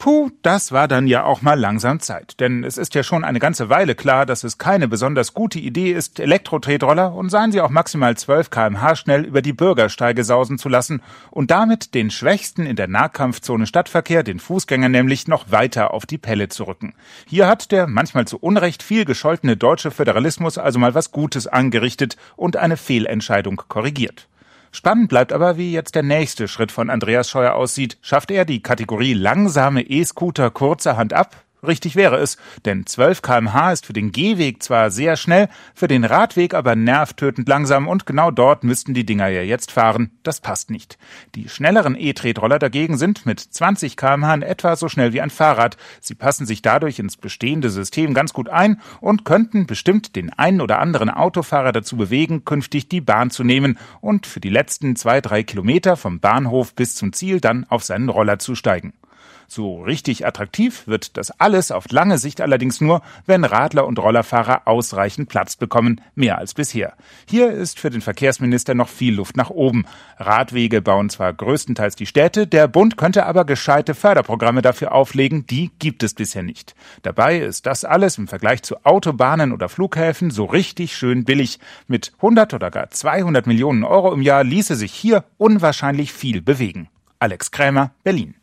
Das war dann ja auch mal langsam Zeit. Denn es ist ja schon eine ganze Weile klar, dass es keine besonders gute Idee ist, Elektro-Tretroller und seien sie auch maximal 12 km/h schnell über die Bürgersteige sausen zu lassen und damit den Schwächsten in der Nahkampfzone Stadtverkehr, den Fußgängern nämlich, noch weiter auf die Pelle zu rücken. Hier hat der manchmal zu Unrecht viel gescholtene deutsche Föderalismus also mal was Gutes angerichtet und eine Fehlentscheidung korrigiert. Spannend bleibt aber, wie jetzt der nächste Schritt von Andreas Scheuer aussieht. Schafft er die Kategorie langsame E-Scooter kurzerhand ab? Richtig wäre es, denn 12 km/h ist für den Gehweg zwar sehr schnell, für den Radweg aber nervtötend langsam und genau dort müssten die Dinger ja jetzt fahren. Das passt nicht. Die schnelleren E-Tretroller dagegen sind mit 20 km/h in etwa so schnell wie ein Fahrrad. Sie passen sich dadurch ins bestehende System ganz gut ein und könnten bestimmt den einen oder anderen Autofahrer dazu bewegen, künftig die Bahn zu nehmen und für die letzten 2-3 Kilometer vom Bahnhof bis zum Ziel dann auf seinen Roller zu steigen. So richtig attraktiv wird das alles auf lange Sicht allerdings nur, wenn Radler und Rollerfahrer ausreichend Platz bekommen, mehr als bisher. Hier ist für den Verkehrsminister noch viel Luft nach oben. Radwege bauen zwar größtenteils die Städte, der Bund könnte aber gescheite Förderprogramme dafür auflegen, die gibt es bisher nicht. Dabei ist das alles im Vergleich zu Autobahnen oder Flughäfen so richtig schön billig. Mit 100 oder gar 200 Millionen Euro im Jahr ließe sich hier unwahrscheinlich viel bewegen. Alex Krämer, Berlin.